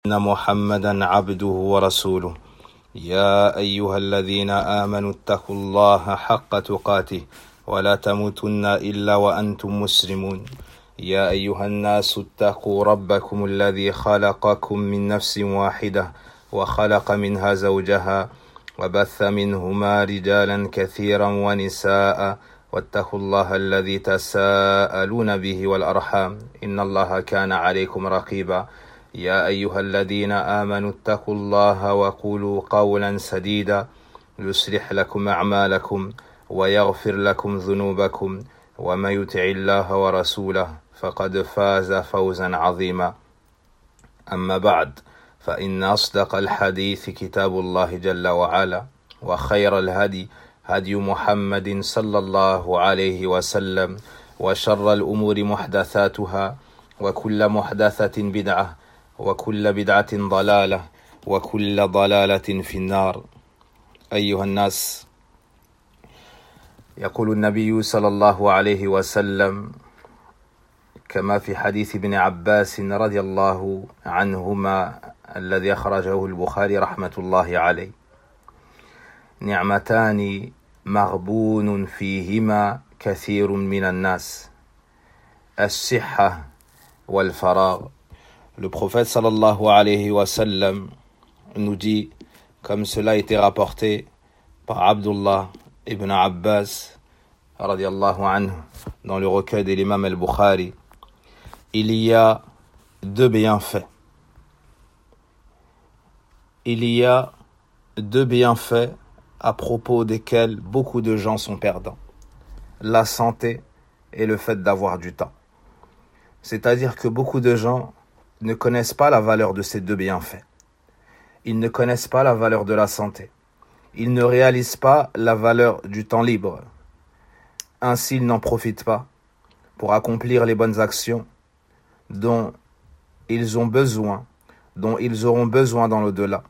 إن محمدا عبده ورسوله يا أيها الذين آمنوا اتقوا الله حق تقاته ولا تموتن إلا وأنتم مسلمون يا أيها الناس اتقوا ربكم الذي خلقكم من نفس واحدة وخلق منها زوجها وبث منهما رجالا كثيرا ونساء واتقوا الله الذي تساءلون به والأرحام إن الله كان عليكم رقيبا يا أيها الذين آمنوا اتقوا الله وقولوا قولا سديدا يصلح لكم أعمالكم ويغفر لكم ذنوبكم ومن يطع الله ورسوله فقد فاز فوزا عظيما أما بعد فإن أصدق الحديث كتاب الله جل وعلا وخير الهدي هدي محمد صلى الله عليه وسلم وشر الأمور محدثاتها وكل محدثة بدعة وكل بدعة ضلالة وكل ضلالة في النار أيها الناس يقول النبي صلى الله عليه وسلم كما في حديث ابن عباس رضي الله عنهما الذي أخرجه البخاري رحمة الله عليه نعمتان مغبون فيهما كثير من الناس الصحة والفراغ. Le prophète sallallahu alayhi wa sallam nous dit, comme cela a été rapporté par Abdullah ibn Abbas radiyallahu anhu dans le recueil de l'imam al-Bukhari, il y a deux bienfaits. Il y a deux bienfaits à propos desquels beaucoup de gens sont perdants. La santé et le fait d'avoir du temps. C'est-à-dire que beaucoup de gens ne connaissent pas la valeur de ces deux bienfaits. Ils ne connaissent pas la valeur de la santé. Ils ne réalisent pas la valeur du temps libre. Ainsi, ils n'en profitent pas pour accomplir les bonnes actions dont ils ont besoin, dont ils auront besoin dans l'au-delà.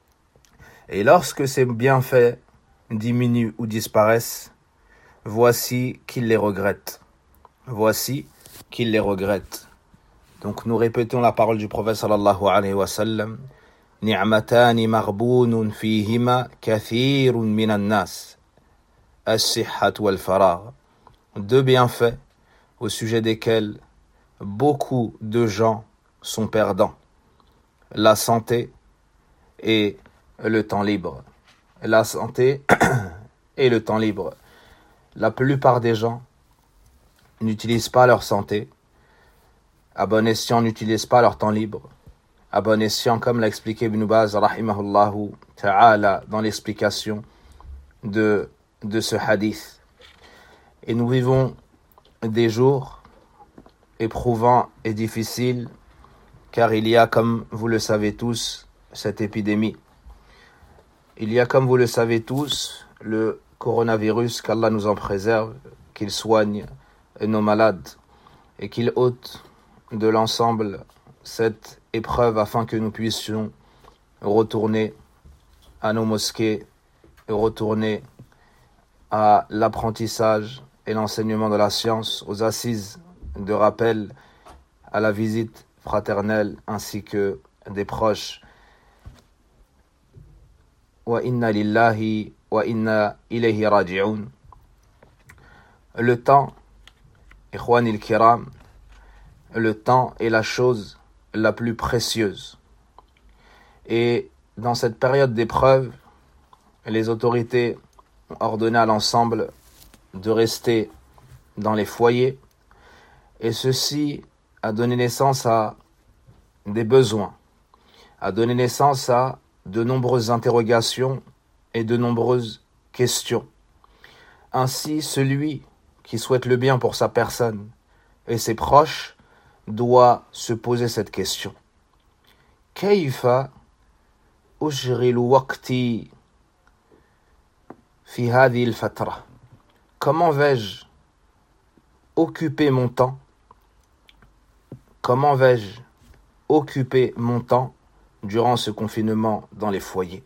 Et lorsque ces bienfaits diminuent ou disparaissent, voici qu'ils les regrettent. Voici qu'ils les regrettent. Donc nous répétons la parole du prophète sallallahu alayhi wa sallam. Ni'matani maghbunun fihima kathirun minan nas. As-sihhat wal faragh. Deux bienfaits au sujet desquels beaucoup de gens sont perdants. La santé et le temps libre. La santé et le temps libre. La plupart des gens n'utilisent pas leur santé. À bon escient, n'utilisent pas leur temps libre. À bon escient, comme l'a expliqué Ibn Baz, rahimahullahu ta'ala, dans l'explication de ce hadith. Et nous vivons des jours éprouvants et difficiles, car il y a, comme vous le savez tous, cette épidémie. Il y a, comme vous le savez tous, le coronavirus, qu'Allah nous en préserve, qu'il soigne nos malades et qu'il ôte de l'ensemble cette épreuve afin que nous puissions retourner à nos mosquées et retourner à l'apprentissage et l'enseignement de la science, aux assises de rappel, à la visite fraternelle ainsi que des proches. Wa inna lillahi wa inna ilayhi raji'un. Le temps, ikhwanil kiram, le temps est la chose la plus précieuse. Et dans cette période d'épreuve, les autorités ont ordonné à l'ensemble de rester dans les foyers. Et ceci a donné naissance à des besoins, a donné naissance à de nombreuses interrogations et de nombreuses questions. Ainsi, celui qui souhaite le bien pour sa personne et ses proches doit se poser cette question. Kayfa ushghilu waqti fi hadhihi al-fatra? Comment vais-je occuper mon temps? Comment vais-je occuper mon temps durant ce confinement dans les foyers?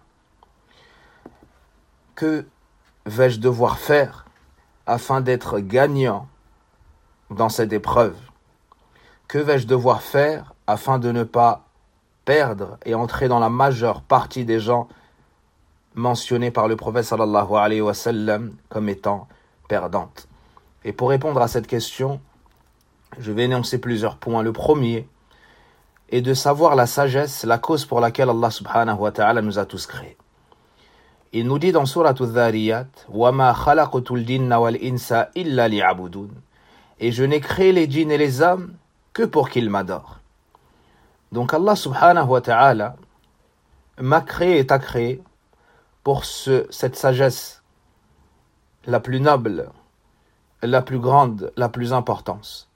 Que vais-je devoir faire afin d'être gagnant dans cette épreuve? Que vais-je devoir faire afin de ne pas perdre et entrer dans la majeure partie des gens mentionnés par le prophète sallallahu alayhi wa sallam comme étant perdantes. Et pour répondre à cette question, je vais énoncer plusieurs points. Le premier est de savoir la sagesse, la cause pour laquelle Allah subhanahu wa ta'ala nous a tous créés. Il nous dit dans Sourate Adh-Dhariyat وَمَا خَلَقْتُ الْجِنَّ وَالْإِنسَ إِلَّا لِيَعْبُدُونَ. Et je n'ai créé les djinns et les hommes que pour qu'ils m'adorent. Donc Allah subhanahu wa ta'ala m'a créé et t'a créé pour cette sagesse la plus noble, la plus grande, la plus importante,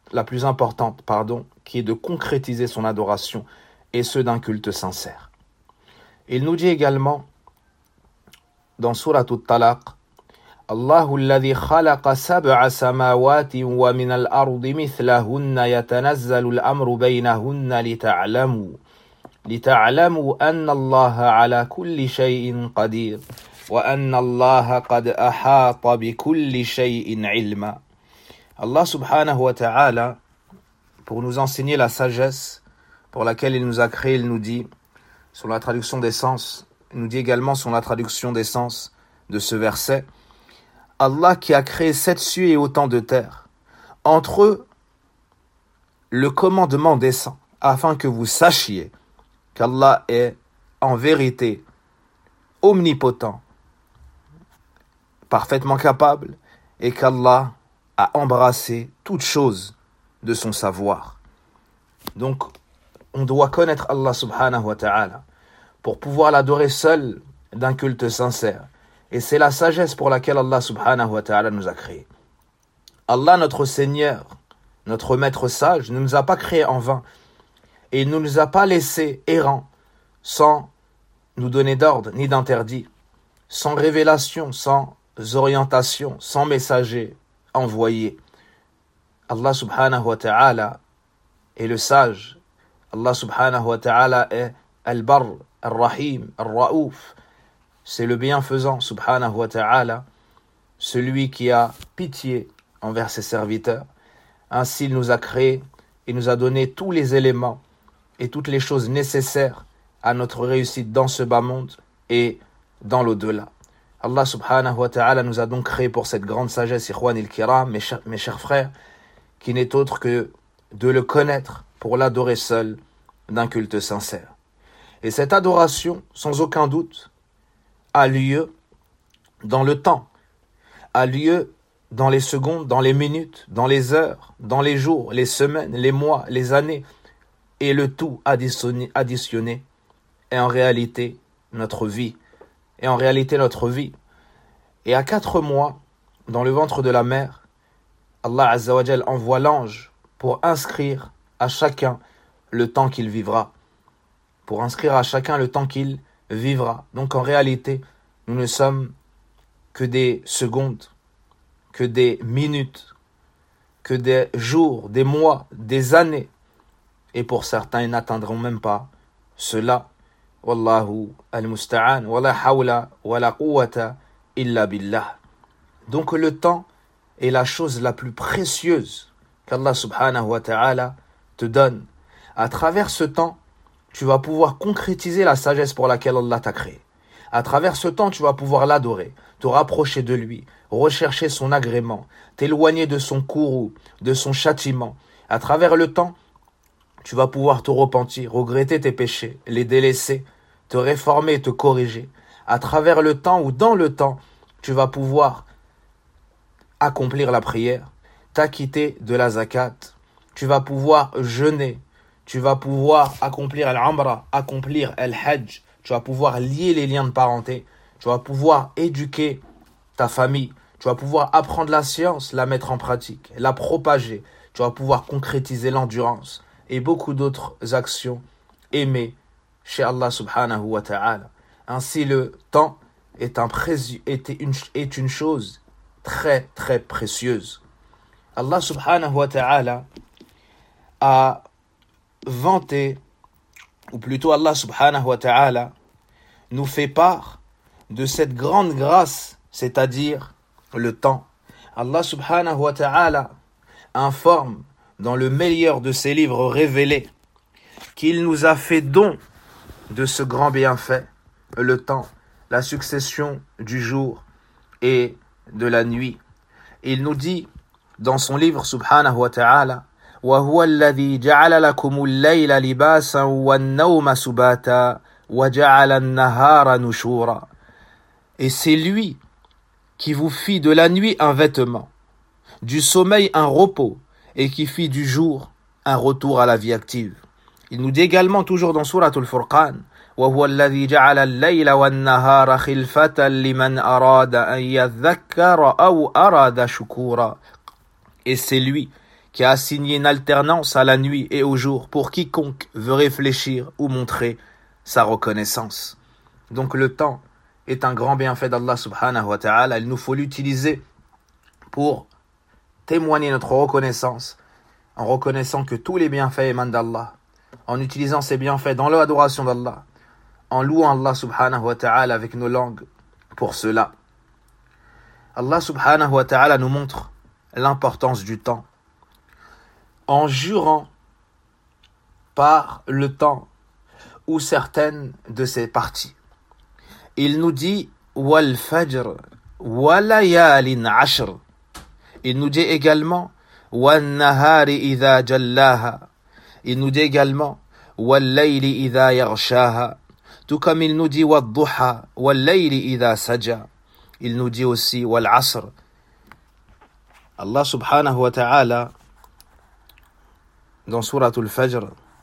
qui est de concrétiser son adoration et ce d'un culte sincère. Il nous dit également dans Sourate At-Talaq Allahu alladhi khalaqa sab'a samawati wa min al-ardi mithlahunna yatanazzalu al-amru baynahunna lita'lamu anna Allaha ala kulli shay'in qadir wa anna Allaha qad ahata bi kulli shay'in ilma. Allah subhanahu wa ta'ala, pour nous enseigner la sagesse pour laquelle il nous a créé, il nous dit, sur la traduction des sens, il nous dit également sur la traduction des sens de ce verset, Allah qui a créé 7 cieux et autant de terres, entre eux, le commandement descend, afin que vous sachiez qu'Allah est en vérité omnipotent, parfaitement capable, et qu'Allah a embrassé toute chose de son savoir. Donc, on doit connaître Allah subhanahu wa ta'ala pour pouvoir l'adorer seul d'un culte sincère. Et c'est la sagesse pour laquelle Allah subhanahu wa ta'ala nous a créés. Allah, notre Seigneur, notre Maître sage, ne nous a pas créés en vain. Et il ne nous a pas laissés errants, sans nous donner d'ordre ni d'interdit, sans révélation, sans orientation, sans messager envoyé. Allah subhanahu wa ta'ala est le sage. Allah subhanahu wa ta'ala est Al-Barr, Al-Rahim, Al-Ra'ouf. C'est le bienfaisant, subhanahu wa ta'ala, celui qui a pitié envers ses serviteurs. Ainsi, il nous a créés et nous a donné tous les éléments et toutes les choses nécessaires à notre réussite dans ce bas monde et dans l'au-delà. Allah subhanahu wa ta'ala nous a donc créés pour cette grande sagesse, ikhwan il-kiram, mes chers frères, qui n'est autre que de le connaître pour l'adorer seul d'un culte sincère. Et cette adoration, sans aucun doute, a lieu dans le temps, a lieu dans les secondes, dans les minutes, dans les heures, dans les jours, les semaines, les mois, les années, et le tout additionné est en réalité notre vie. Et à 4 mois, dans le ventre de la mère, Allah Azza wa Jal envoie l'ange pour inscrire à chacun le temps qu'il vivra. Donc en réalité, nous ne sommes que des secondes, que des minutes, que des jours, des mois, des années. Et pour certains, ils n'atteindront même pas cela. Wallahu al-musta'an, wa la hawla wa la quwwata illa billah. Donc le temps est la chose la plus précieuse qu'Allah subhanahu wa ta'ala te donne. À travers ce temps, tu vas pouvoir concrétiser la sagesse pour laquelle Allah t'a créé. À travers ce temps, tu vas pouvoir l'adorer, te rapprocher de lui, rechercher son agrément, t'éloigner de son courroux, de son châtiment. À travers le temps, tu vas pouvoir te repentir, regretter tes péchés, les délaisser, te réformer et te corriger. À travers le temps ou dans le temps, tu vas pouvoir accomplir la prière, t'acquitter de la zakat, tu vas pouvoir jeûner, tu vas pouvoir accomplir al-amra, accomplir al-hajj, tu vas pouvoir lier les liens de parenté, tu vas pouvoir éduquer ta famille, tu vas pouvoir apprendre la science, la mettre en pratique, la propager, tu vas pouvoir concrétiser l'endurance et beaucoup d'autres actions aimées chez Allah subhanahu wa ta'ala. Ainsi, le temps est une chose très très précieuse. Allah subhanahu wa ta'ala a vanté, ou plutôt Allah subhanahu wa ta'ala nous fait part de cette grande grâce, c'est-à-dire le temps. Allah subhanahu wa ta'ala informe dans le meilleur de ses livres révélés qu'il nous a fait don de ce grand bienfait, le temps, la succession du jour et de la nuit. Il nous dit dans son livre subhanahu wa ta'ala وَهُوَ الَّذِي جَعَلَ لَكُمُ اللَّيْلَ لِبَاسًا وَالنَّوْمَ سُبَاتًا وَجَعَلَ النَّهَارَ نُشُورًا. Et c'est lui qui vous fit de la nuit un vêtement, du sommeil un repos, et qui fit du jour un retour à la vie active. Il nous dit également, toujours dans Surat al-Furqan, وَهُوَ الَّذِي جَعَلَ اللَّيْلَ وَالنَّهَارَ خِلْفَةً لِمَنْ أَرَادَ أَنْ يَذَّكَّرَ أَوْ أَرَادَ شُكُورًا. Et c'est lui qui a assigné une alternance à la nuit et au jour pour quiconque veut réfléchir ou montrer sa reconnaissance. Donc le temps est un grand bienfait d'Allah subhanahu wa ta'ala. Il nous faut l'utiliser pour témoigner notre reconnaissance, en reconnaissant que tous les bienfaits émanent d'Allah, en utilisant ces bienfaits dans l'adoration d'Allah, en louant Allah subhanahu wa ta'ala avec nos langues pour cela. Allah subhanahu wa ta'ala nous montre l'importance du temps en jurant par le temps ou certaines de ses parties. Il nous dit wal fajr wa layalin ashr. Il nous dit également wan nahari idha jallaha. Il nous dit également wal layli idha yaghshaha. Tout comme il nous dit wad duha wal layli idha saja. Il nous dit aussi wal asr. Allah subhanahu wa ta'ala dans Surat al-Fajr,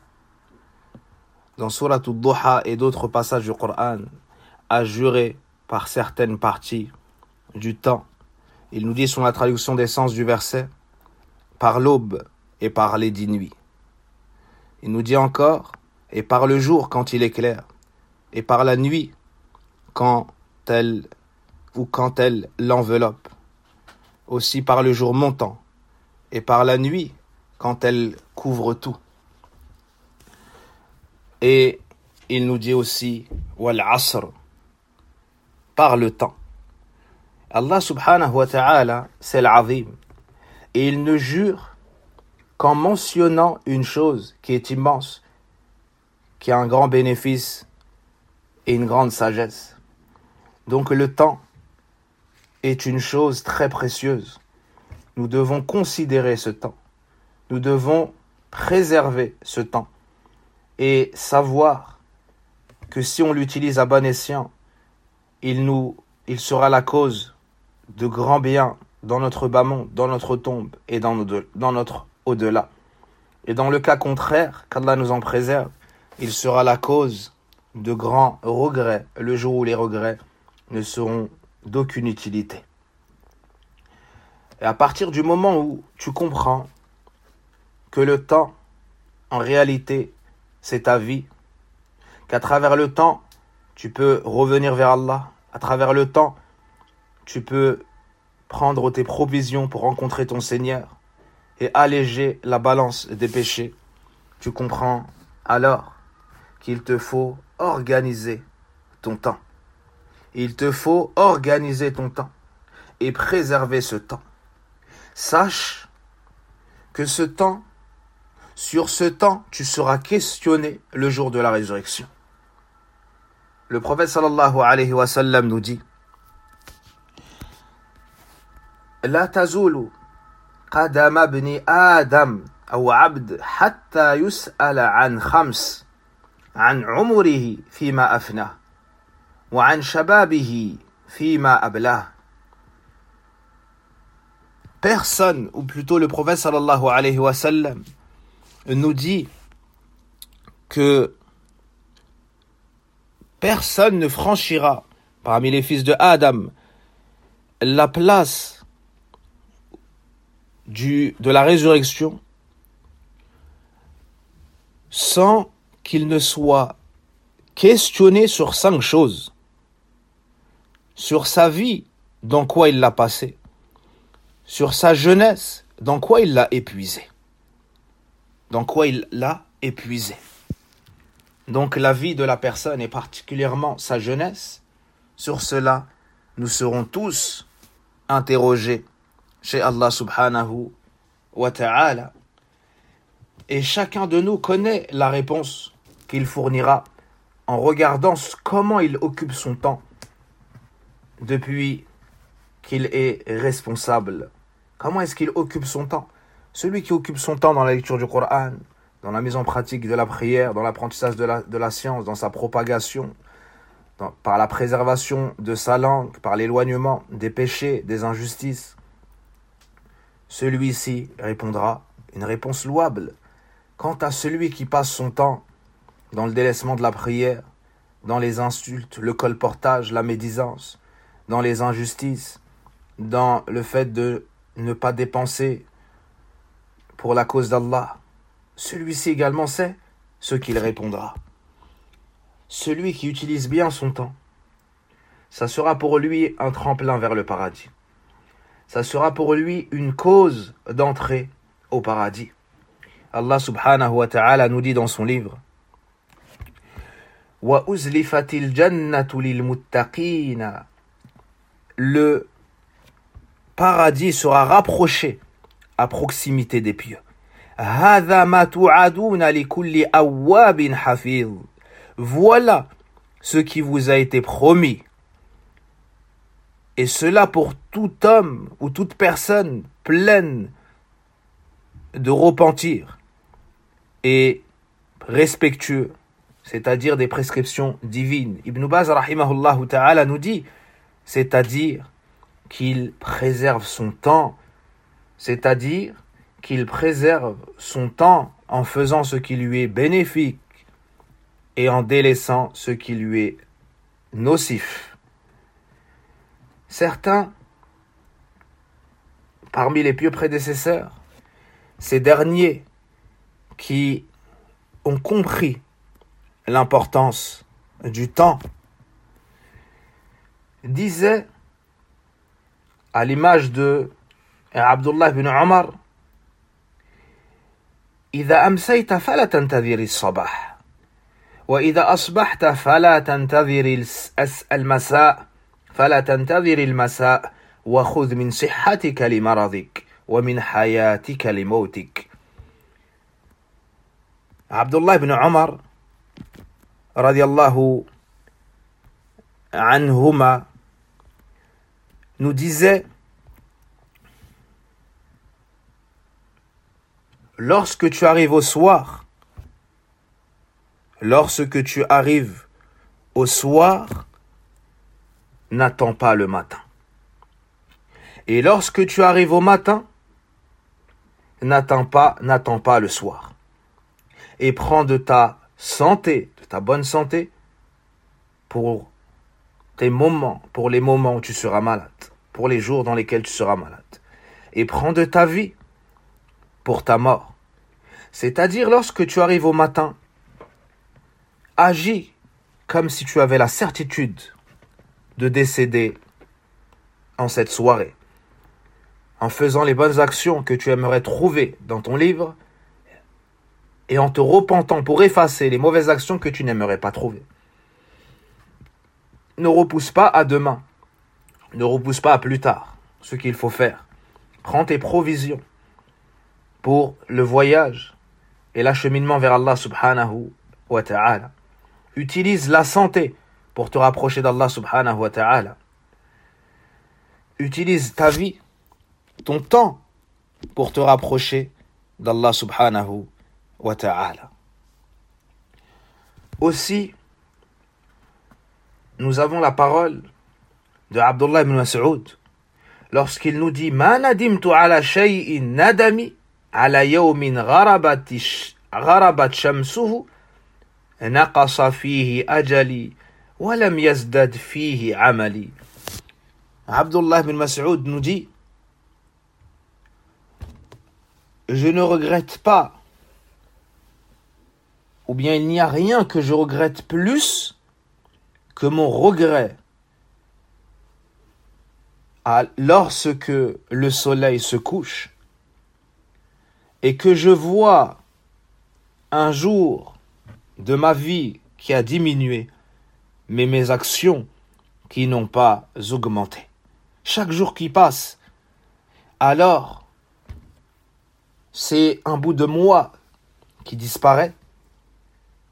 dans Surat al-Duha et d'autres passages du Coran, a juré par certaines parties du temps. Il nous dit sur la traduction des sens du verset, par l'aube et par les 10 nuits. Il nous dit encore, et par le jour quand il éclaire, et par la nuit quand elle l'enveloppe. Aussi par le jour montant, et par la nuit quand elle couvre tout. Et il nous dit aussi wal asr, par le temps. Allah subhanahu wa ta'ala, c'est l'azim, et il ne jure qu'en mentionnant une chose qui est immense, qui a un grand bénéfice et une grande sagesse. Donc le temps est une chose très précieuse. Nous devons considérer ce temps. Nous devons préserver ce temps et savoir que si on l'utilise à bon escient, il sera la cause de grands biens dans notre bas monde, dans notre tombe et dans notre au-delà. Et dans le cas contraire, qu'Allah nous en préserve, il sera la cause de grands regrets, le jour où les regrets ne seront d'aucune utilité. Et à partir du moment où tu comprends que le temps, en réalité, c'est ta vie, qu'à travers le temps, tu peux revenir vers Allah, à travers le temps, tu peux prendre tes provisions pour rencontrer ton Seigneur et alléger la balance des péchés, tu comprends alors qu'il te faut organiser ton temps. Il te faut organiser ton temps et préserver ce temps. Sache que sur ce temps, tu seras questionné le jour de la résurrection. Le prophète sallallahu alayhi wa sallam nous dit La tazulu qadama ibni Adam aw abd hatta yus'ala an khams an umrihi fima afna wa an shababihi fima ablah. Personne, ou plutôt le prophète sallallahu alayhi wa sallam, nous dit que personne ne franchira parmi les fils de Adam la place de la résurrection sans qu'il ne soit questionné sur 5 choses. Sur sa vie, dans quoi il l'a passée. Sur sa jeunesse, dans quoi il l'a épuisé. Dans quoi il l'a épuisé. Donc la vie de la personne et particulièrement sa jeunesse, sur cela, nous serons tous interrogés chez Allah subhanahu wa ta'ala. Et chacun de nous connaît la réponse qu'il fournira en regardant comment il occupe son temps depuis qu'il est responsable. Comment est-ce qu'il occupe son temps? Celui qui occupe son temps dans la lecture du Coran, dans la mise en pratique de la prière, dans l'apprentissage de la science, dans sa propagation, par la préservation de sa langue, par l'éloignement des péchés, des injustices, celui-ci répondra une réponse louable. Quant à celui qui passe son temps dans le délaissement de la prière, dans les insultes, le colportage, la médisance, dans les injustices, dans le fait de ne pas dépenser pour la cause d'Allah, celui-ci également sait ce qu'il répondra. Celui qui utilise bien son temps, ça sera pour lui un tremplin vers le paradis. Ça sera pour lui une cause d'entrée au paradis. Allah subhanahu wa ta'ala nous dit dans son livre Wa uzlifatil jannatu lil muttaqina. Le paradis sera rapproché à proximité des pieux. Hadha ma tu'aduna li kulli awwabin hafiz. Voilà ce qui vous a été promis. Et cela pour tout homme ou toute personne pleine de repentir et respectueux, c'est-à-dire des prescriptions divines. Ibn Baz rahimahullah ta'ala nous dit, c'est-à-dire qu'il préserve son temps, c'est-à-dire qu'il préserve son temps en faisant ce qui lui est bénéfique et en délaissant ce qui lui est nocif. Certains, parmi les pieux prédécesseurs, ces derniers qui ont compris l'importance du temps, disaient, à l'image de Abdullah ibn Omar, إذا أمسيت فلا تنتظر الصباح وإذا أصبحت فلا تنتظر المساء فلا تنتظر المساء وخذ من صحتك لمرضك ومن حياتك لموتك. Abdullah ibn Omar radiyallahu anhuma nous disait, lorsque tu arrives au soir, n'attends pas le matin. Et lorsque tu arrives au matin, n'attends pas le soir. Et prends de ta santé, de ta bonne santé, pour les moments où tu seras malade, pour les jours dans lesquels tu seras malade. Et prends de ta vie pour ta mort. C'est-à-dire, lorsque tu arrives au matin, agis comme si tu avais la certitude de décéder en cette soirée, en faisant les bonnes actions que tu aimerais trouver dans ton livre et en te repentant pour effacer les mauvaises actions que tu n'aimerais pas trouver. Ne repousse pas à demain, ne repousse pas à plus tard ce qu'il faut faire. Prends tes provisions pour le voyage et l'acheminement vers Allah subhanahu wa ta'ala. Utilise la santé pour te rapprocher d'Allah subhanahu wa ta'ala. Utilise ta vie, ton temps, pour te rapprocher d'Allah subhanahu wa ta'ala. Aussi, nous avons la parole de Abdullah ibn Mas'ud lorsqu'il nous dit Ma nadimtu ala shay'in nadami ala yawmin gharabat shamsuhu naqasa fihi ajali wa lam yazdad fihi amali. Abdullah ibn Mas'ud nous dit je ne regrette pas, ou bien il n'y a rien que je regrette plus que mon regret lorsque le soleil se couche et que je vois un jour de ma vie qui a diminué, mais mes actions qui n'ont pas augmenté. Chaque jour qui passe, alors c'est un bout de moi qui disparaît,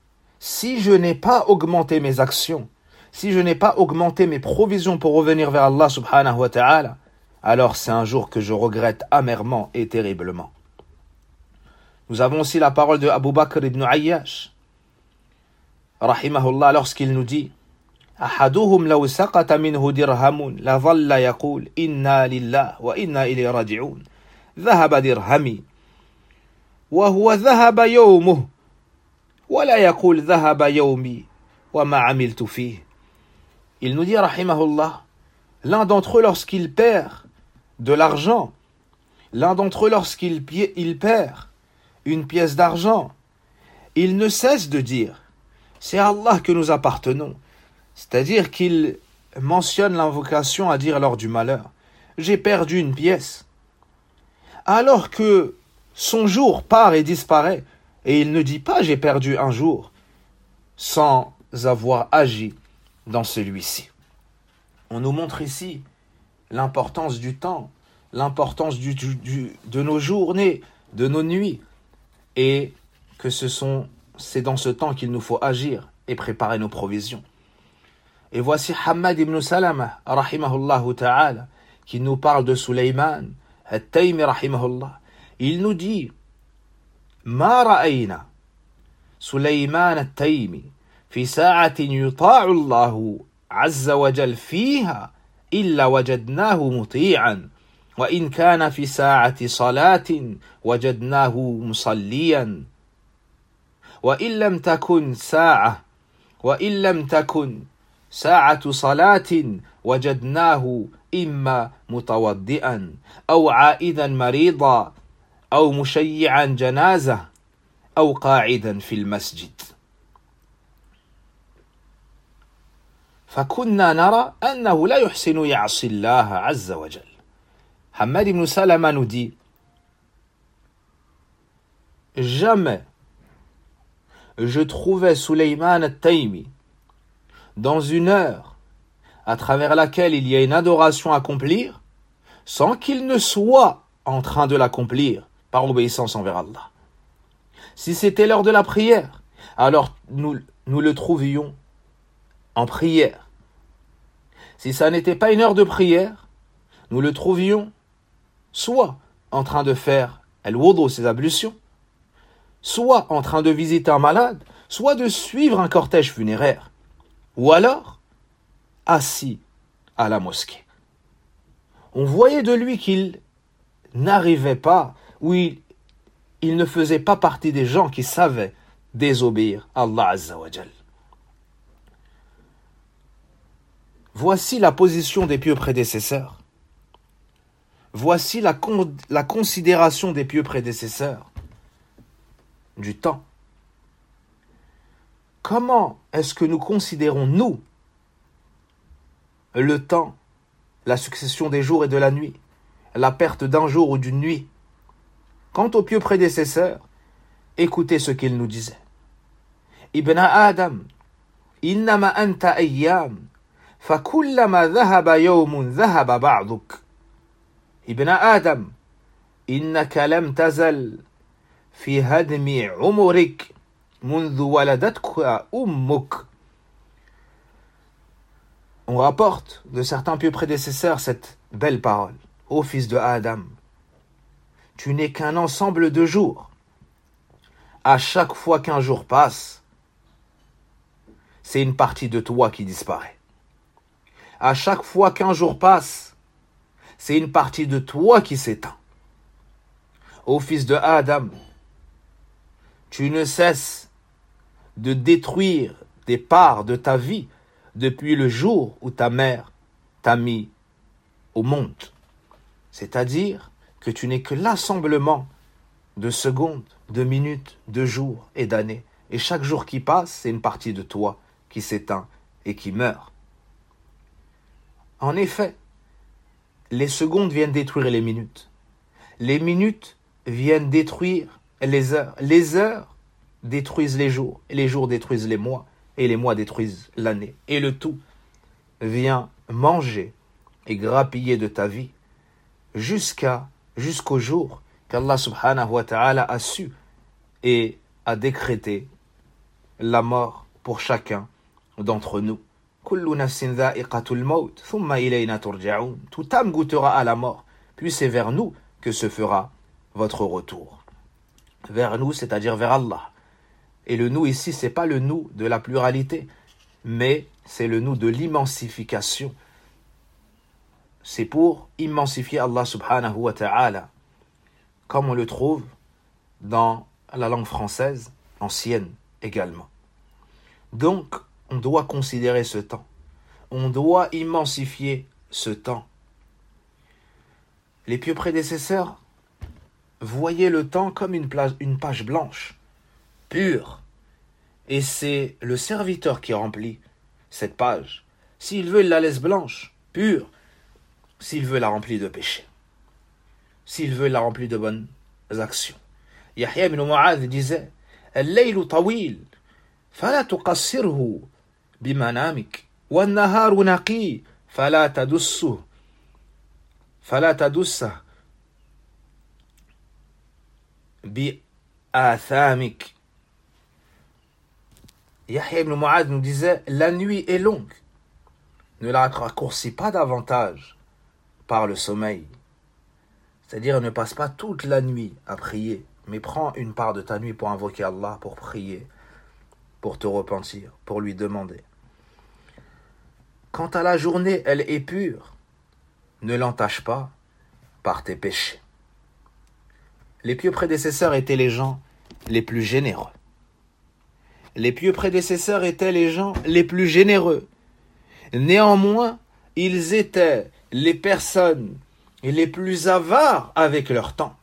si je n'ai pas augmenté mes actions, si je n'ai pas augmenté mes provisions pour revenir vers Allah subhanahu wa ta'ala, alors c'est un jour que je regrette amèrement et terriblement. Nous avons aussi la parole de Abu Bakr ibn Ayyash, rahimahullah, lorsqu'il nous dit أحدهم لو سقط منه درهم لظل يقول إنا لله وإنا إليه راجعون ذهب درهمي وهو ذهب يومه ولا يقول ذهب يومي وما عملت فيه. Il nous dit rahimahullah, l'un d'entre eux lorsqu'il perd de l'argent, l'un d'entre eux lorsqu'il perd une pièce d'argent, il ne cesse de dire c'est à Allah que nous appartenons. C'est-à-dire qu'il mentionne l'invocation à dire lors du malheur. J'ai perdu une pièce. Alors que son jour part et disparaît, et il ne dit pas j'ai perdu un jour, sans avoir agi dans celui-ci. On nous montre ici l'importance du temps, l'importance de nos journées, de nos nuits, et que c'est dans ce temps qu'il nous faut agir et préparer nos provisions. Et voici Hammad ibn Salama, rahimahullah ta'ala, qui nous parle de Sulayman, al-Taymi, rahimahullah. Il nous dit, ما رأينا سليمان التيمي في ساعة يطاع الله عز وجل فيها إلا وجدناه مطيعا وإن كان في ساعة صلاة وجدناه مصليا وإن لم تكن ساعة صلاة وجدناه إما متوضئا أو عائدا مريضا أو مشيعا جنازة أو قاعدا في المسجد فكنا نرى أنه لا يحسن يعصي الله عز وجل. Hammad ibn Salama nous dit, jamais je trouvais Sulayman al-Taymi dans une heure à travers laquelle il y a une adoration à accomplir sans qu'il ne soit en train de l'accomplir par obéissance envers Allah. Si c'était l'heure de la prière, alors nous le trouvions en prière. Si ça n'était pas une heure de prière, nous le trouvions soit en train de faire al-wudu, ses ablutions, soit en train de visiter un malade, soit de suivre un cortège funéraire, ou alors assis à la mosquée. On voyait de lui qu'il n'arrivait pas, ou il ne faisait pas partie des gens qui savaient désobéir à Allah Azza wa Jal. Voici la position des pieux prédécesseurs. Voici la considération des pieux prédécesseurs du temps. Comment est-ce que nous considérons, nous, le temps, la succession des jours et de la nuit, la perte d'un jour ou d'une nuit? Quant aux pieux prédécesseurs, écoutez ce qu'ils nous disaient. Ibn Adam, innama anta ayyam, fakullama dhahaba yawmun dhahaba ba'duk. Ibn Adam, innaka lam tazal fi hadmi umurik منذ ولدتك أمك. On rapporte de certains pieux prédécesseurs cette belle parole. Ô fils de Adam, tu n'es qu'un ensemble de jours. À chaque fois qu'un jour passe, c'est une partie de toi qui disparaît. À chaque fois qu'un jour passe, c'est une partie de toi qui s'éteint. Ô fils de Adam, tu ne cesses de détruire des parts de ta vie depuis le jour où ta mère t'a mis au monde. C'est-à-dire que tu n'es que l'assemblement de secondes, de minutes, de jours et d'années. Et chaque jour qui passe, c'est une partie de toi qui s'éteint et qui meurt. En effet, les secondes viennent détruire les minutes. Les minutes viennent détruire les heures. Les heures détruisent les jours détruisent les mois, et les mois détruisent l'année. Et le tout vient manger et grappiller de ta vie jusqu'au jour qu'Allah subhanahu wa ta'ala a su et a décrété la mort pour chacun d'entre nous. Kullu nafsin dha'iqatul maut, thumma ilayna turja'un. Toute âme goûtera à la mort, puis c'est vers nous que se fera votre retour. Vers nous, c'est-à-dire vers Allah. Et le nous ici, c'est pas le nous de la pluralité, mais c'est le nous de l'immensification. C'est pour immensifier Allah subhanahu wa ta'ala, comme on le trouve dans la langue française ancienne également. Donc, on doit considérer ce temps. On doit immensifier ce temps. Les pieux prédécesseurs voyaient le temps comme une page blanche, pure. Et c'est le serviteur qui remplit cette page. S'il veut, il la laisse blanche, pure. S'il veut, il la remplit de péché. S'il veut, il la remplit de bonnes actions. Yahya ibn Mu'adh disait الليل طويل فلا تقصره بمنامك والنهار نقي فلا تدسه بآثامك. Yahya ibn Mu'adh nous disait la nuit est longue, ne la raccourcis pas davantage par le sommeil. C'est-à-dire ne passe pas toute la nuit à prier, mais prends une part de ta nuit pour invoquer Allah, pour prier, pour te repentir, pour lui demander. Quant à la journée, elle est pure. Ne l'entache pas par tes péchés. Les pieux prédécesseurs étaient les gens les plus généreux. Les pieux prédécesseurs étaient les gens les plus généreux. Néanmoins, ils étaient les personnes les plus avares avec leur temps.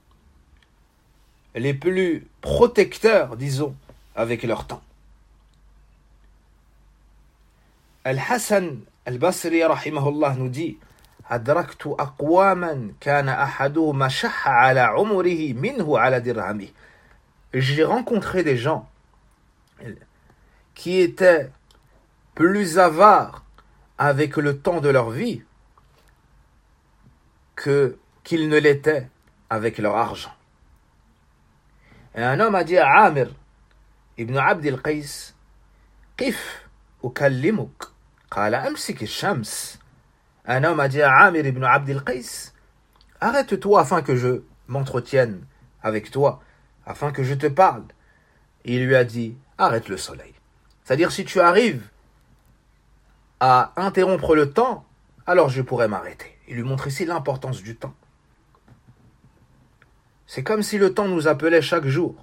Les plus protecteurs, disons, avec leur temps. Al-Hassan al-Basri, rahimahullah, nous dit أدركت أقواما كان أحدهم شح على عمره منه على درهمه. J'ai rencontré des gens qui étaient plus avares avec le temps de leur vie qu'ils ne l'étaient avec leur argent. Et un homme a dit à Amir ibn Abd al-Qais قف أكلمك قال أمسك الشمس. Un homme a dit à Amir ibn Abd al-Qais arrête-toi afin que je m'entretienne avec toi, afin que je te parle. Il lui a dit arrête le soleil. C'est-à-dire si tu arrives à interrompre le temps, alors je pourrais m'arrêter. Il lui montre ici l'importance du temps. C'est comme si le temps nous appelait chaque jour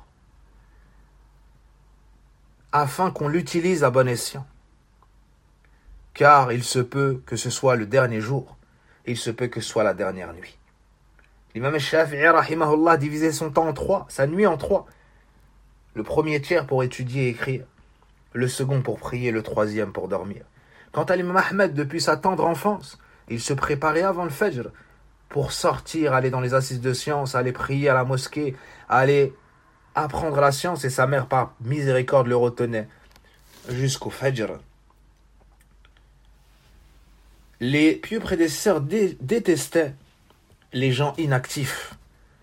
afin qu'on l'utilise à bon escient. Car il se peut que ce soit le dernier jour, il se peut que ce soit la dernière nuit. L'imam al-Shafi'i, rahimahullah, divisait son temps en trois, sa nuit en trois. Le premier tiers pour étudier et écrire, le second pour prier, le troisième pour dormir. Quant à l'imam Ahmed, depuis sa tendre enfance, il se préparait avant le Fajr pour sortir, aller dans les assises de science, aller prier à la mosquée, aller apprendre la science, et sa mère, par miséricorde, le retenait jusqu'au Fajr. Les pieux prédécesseurs détestaient les gens inactifs.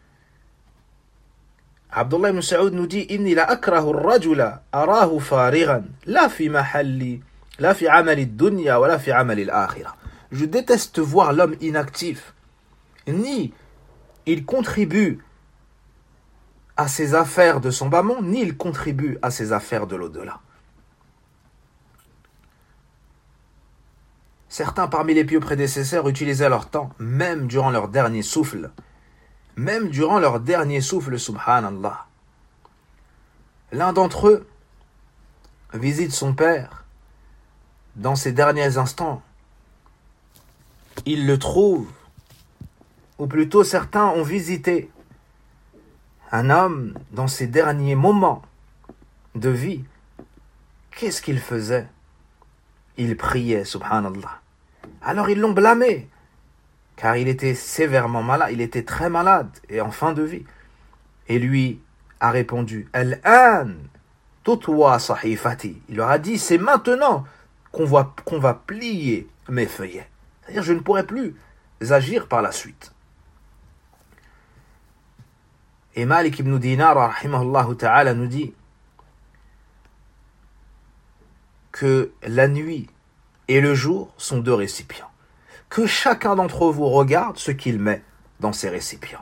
Abdullah ibn Saoud nous dit inni la akrahu ar-rajula arahu farighan la fi mahalli la fi amali ad-dunya wa la fi amali al-akhirah. Je déteste voir l'homme inactif. Ni il contribue à ses affaires de son bas monde, ni il contribue à ses affaires de l'au-delà. Certains parmi les pieux prédécesseurs utilisaient leur temps, même durant leur dernier souffle. Même durant leur dernier souffle, subhanallah. L'un d'entre eux visite son père dans ses derniers instants. Il le trouve, ou plutôt certains ont visité un homme dans ses derniers moments de vie. Qu'est-ce qu'il faisait? Il priait, subhanallah. Alors ils l'ont blâmé, car il était sévèrement malade, il était très malade et en fin de vie. Et lui a répondu, Al-an, tutwa sahifati. Il leur a dit, c'est maintenant qu'on va plier mes feuillets. C'est-à-dire, je ne pourrai plus agir par la suite. Et Malik ibn Dinar, rahimahullah ta'ala, nous dit, que la nuit et le jour sont deux récipients. Que chacun d'entre vous regarde ce qu'il met dans ces récipients.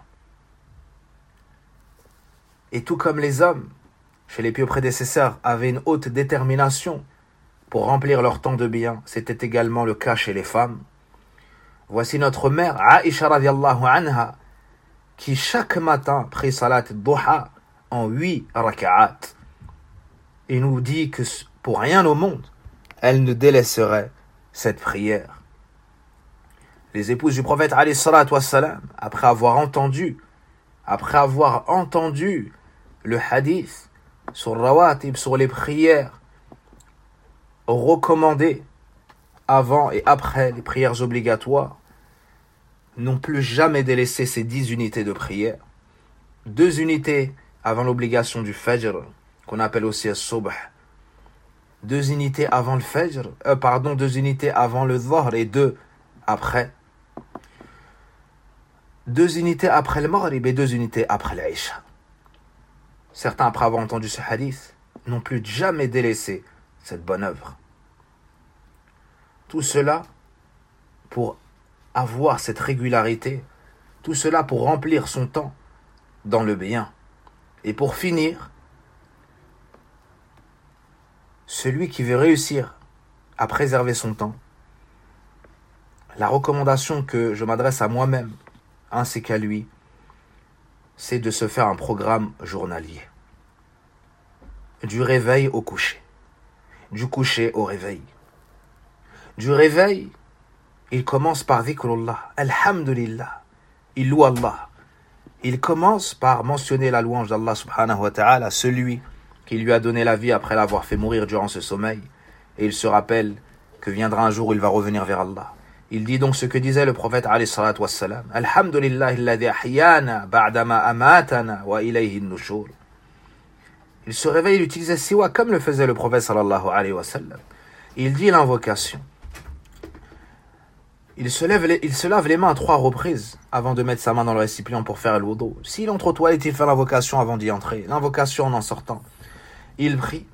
Et tout comme les hommes, chez les pieux prédécesseurs, avaient une haute détermination pour remplir leur temps de bien, c'était également le cas chez les femmes. Voici notre mère, Aïcha radiallahu anha, qui chaque matin prie salat duha en 8 raka'at. Et nous dit que pour rien au monde, elle ne délaisserait cette prière. Les épouses du prophète alayhi salatu wassalam, après avoir entendu le hadith sur rawatib, sur les prières recommandées avant et après les prières obligatoires, n'ont plus jamais délaissé ces 10 unités de prière. 2 unités avant l'obligation du fajr, qu'on appelle aussi as-subh. 2 unités avant le fajr, 2 unités avant le dhuhr et 2 après. 2 unités après le maghrib et 2 unités après l'isha. Certains, après avoir entendu ce hadith, n'ont plus jamais délaissé cette bonne œuvre. Tout cela pour avoir cette régularité, tout cela pour remplir son temps dans le bien. Et pour finir, celui qui veut réussir à préserver son temps, la recommandation que je m'adresse à moi-même ainsi qu'à lui, c'est de se faire un programme journalier. Du réveil au coucher. Du coucher au réveil. Du réveil, il commence par dhikrullah, alhamdulillah, il loue Allah. Il commence par mentionner la louange d'Allah subhanahu wa ta'ala, celui qui lui a donné la vie après l'avoir fait mourir durant ce sommeil. Et il se rappelle que viendra un jour où il va revenir vers Allah. Il dit donc ce que disait le prophète alayhi salatu wassalam, alhamdulillah alladhi ahyana ba'dama amatana wa ilayhi an-nushur. Il se réveille, il utilisait siwa comme le faisait le prophète sallallahu alayhi wa sallam. Il dit l'invocation. Il se lave les mains à 3 reprises avant de mettre sa main dans le récipient pour faire le wudu. S'il entre aux toilettes, il fait l'invocation avant d'y entrer. L'invocation en sortant. Il prie.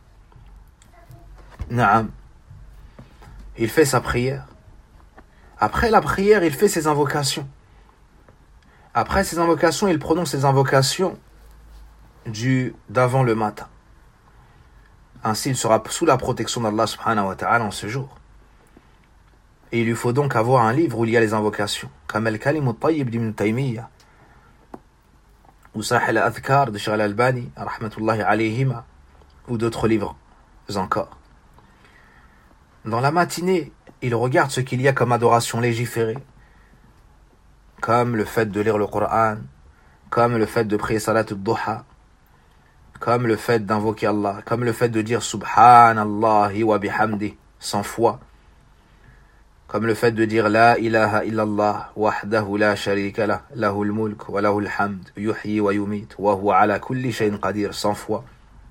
Naam. Il fait sa prière. Après la prière, il fait ses invocations. Après ses invocations, il prononce ses invocations d'avant le matin. Ainsi, il sera sous la protection d'Allah subhanahu wa ta'ala en ce jour. Et il lui faut donc avoir un livre où il y a les invocations, comme Al-Kalim al-Tayyib d'Ibn Taymiyyah, ou Sahih al-Adhkar de Shaykh al-Albani, rahmatullahi alayhima, ou d'autres livres encore. Dans la matinée, il regarde ce qu'il y a comme adoration légiférée, comme le fait de lire le Coran, comme le fait de prier salat al-duha, comme le fait d'invoquer Allah, comme le fait de dire Subhanallahi wa bihamdi 100 fois, comme le fait de dire La ilaha illallah wahdahu la sharika lah, lahul mulk wa lahul hamd, yuhyi wa yumit, wa huwa ala kulli shay'in qadir 100 fois.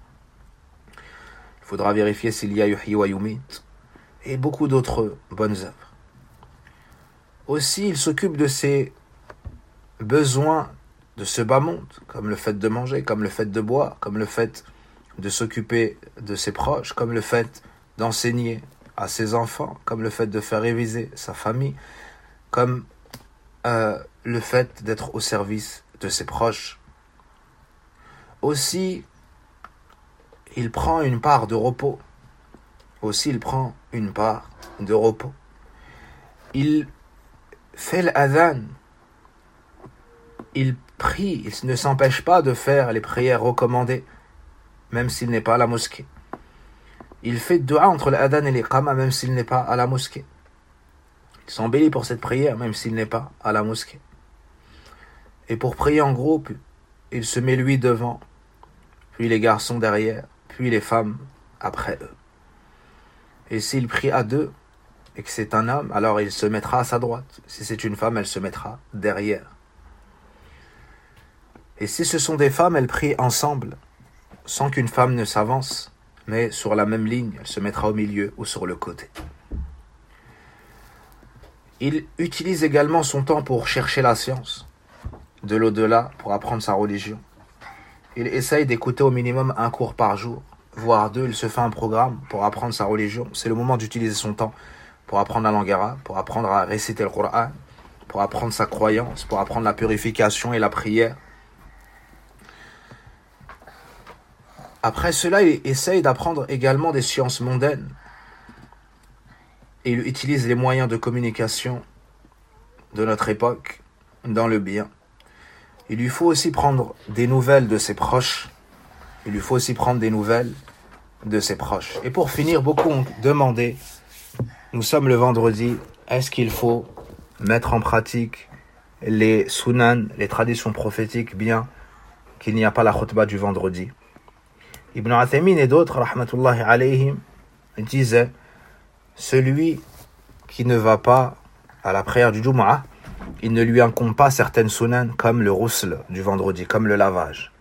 Il faudra vérifier s'il y a yuhyi wa yumit, et beaucoup d'autres bonnes œuvres. Aussi, il s'occupe de ses besoins de ce bas monde, comme le fait de manger, comme le fait de boire, comme le fait de s'occuper de ses proches, comme le fait d'enseigner à ses enfants, comme le fait de faire réviser sa famille, comme le fait d'être au service de ses proches. Aussi, il prend une part de repos. Il fait l'adhan. Il prie. Il ne s'empêche pas de faire les prières recommandées, même s'il n'est pas à la mosquée. Il fait dua entre l'adhan et l'iqama, même s'il n'est pas à la mosquée. Il s'embellit pour cette prière, même s'il n'est pas à la mosquée. Et pour prier en groupe, il se met lui devant, puis les garçons derrière, puis les femmes après eux. Et s'il prie à 2, et que c'est un homme, alors il se mettra à sa droite. Si c'est une femme, elle se mettra derrière. Et si ce sont des femmes, elles prient ensemble, sans qu'une femme ne s'avance, mais sur la même ligne, elle se mettra au milieu ou sur le côté. Il utilise également son temps pour chercher la science, de l'au-delà, pour apprendre sa religion. Il essaye d'écouter au minimum un cours par jour, voire 2, il se fait un programme pour apprendre sa religion. C'est le moment d'utiliser son temps pour apprendre la langue arabe, pour apprendre à réciter le Coran, pour apprendre sa croyance, pour apprendre la purification et la prière. Après cela, il essaye d'apprendre également des sciences mondaines. Et il utilise les moyens de communication de notre époque dans le bien. Il lui faut aussi prendre des nouvelles de ses proches. Et pour finir, beaucoup ont demandé, nous sommes le vendredi, est-ce qu'il faut mettre en pratique les sunan, les traditions prophétiques, bien qu'il n'y a pas la khutbah du vendredi? Ibn Uthaymin et d'autres, rahmatullahi alayhim, disaient, celui qui ne va pas à la prière du Jumu'ah, il ne lui incombe pas certaines sunan comme le ghusl du vendredi, comme le lavage.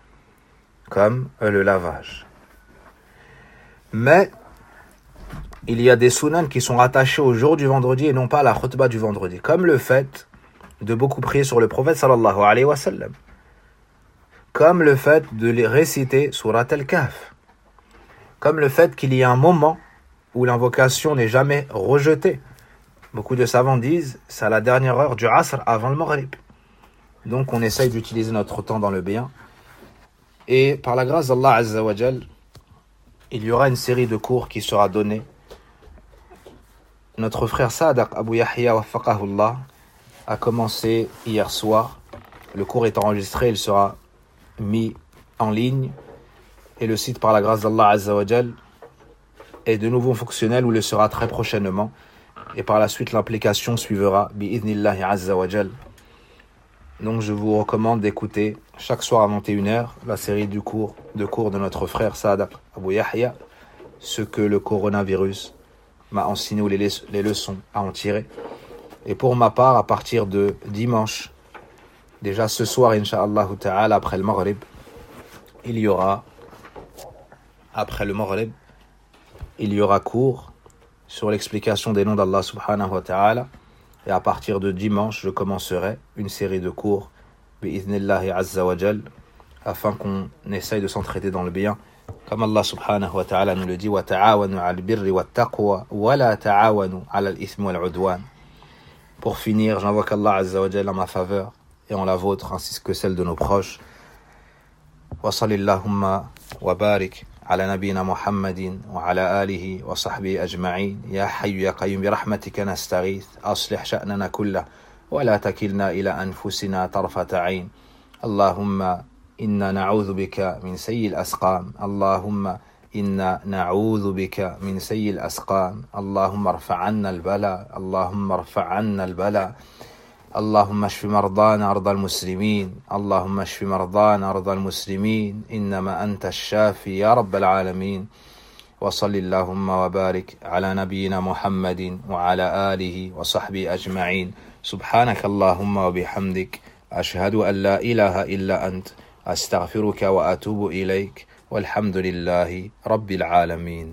Mais il y a des sunan qui sont rattachés au jour du vendredi et non pas à la khutbah du vendredi, comme le fait de beaucoup prier sur le prophète sallallahu alayhi wa sallam, comme le fait de les réciter surat al-Kahf, comme le fait qu'il y a un moment où l'invocation n'est jamais rejetée. Beaucoup de savants disent c'est à la dernière heure du Asr avant le Maghrib. Donc on essaye d'utiliser notre temps dans le bien. Et par la grâce d'Allah Azza wa Jal, il y aura une série de cours qui sera donnée. Notre frère Sadaq Abu Yahya waffaqahullah a commencé hier soir. Le cours est enregistré, il sera mis en ligne. Et le site, par la grâce d'Allah Azza wa Jal, est de nouveau fonctionnel ou le sera très prochainement. Et par la suite, l'application suivra bi'idhnillahi Azza wa Jal. Donc je vous recommande d'écouter chaque soir à 21h la série de cours de notre frère Sadaq Abu Yahya, ce que le coronavirus m'a enseigné ou les leçons à en tirer. Et pour ma part, à partir de dimanche, déjà ce soir, Inch'Allah ta'ala, après le Maghrib, il y aura cours sur l'explication des noms d'Allah subhanahu wa ta'ala. Et à partir de dimanche, je commencerai une série de cours bi'idhnillahi azza wa jal, afin qu'on essaye de s'entraider dans le bien. Comme Allah subhanahu wa ta'ala nous le dit, wa ta'awanu 'alal birri wat taqwa wa la ta'awanu 'alal ithmi wal 'udwan. Pour finir, j'invoque Allah azza wa jal en ma faveur et en la vôtre, ainsi que celle de nos proches. Wa sallillahumma wa barik على نبينا محمد وعلى آله وصحبه أجمعين يا حي يا قيوم برحمتك نستغيث أصلح شأننا كله ولا تكلنا إلى أنفسنا طرفة عين اللهم إنا نعوذ بك من سيء الأسقام اللهم إنا نعوذ بك من سيء الأسقام اللهم ارفع عنا البلاء اللهم اشف مرضانا أرض المسلمين إنما أنت الشافي يا رب العالمين وصل اللهم وبارك على نبينا محمد وعلى آله وصحبه أجمعين سبحانك اللهم وبحمدك أشهد أن لا إله إلا أنت أستغفرك وأتوب إليك والحمد لله رب العالمين.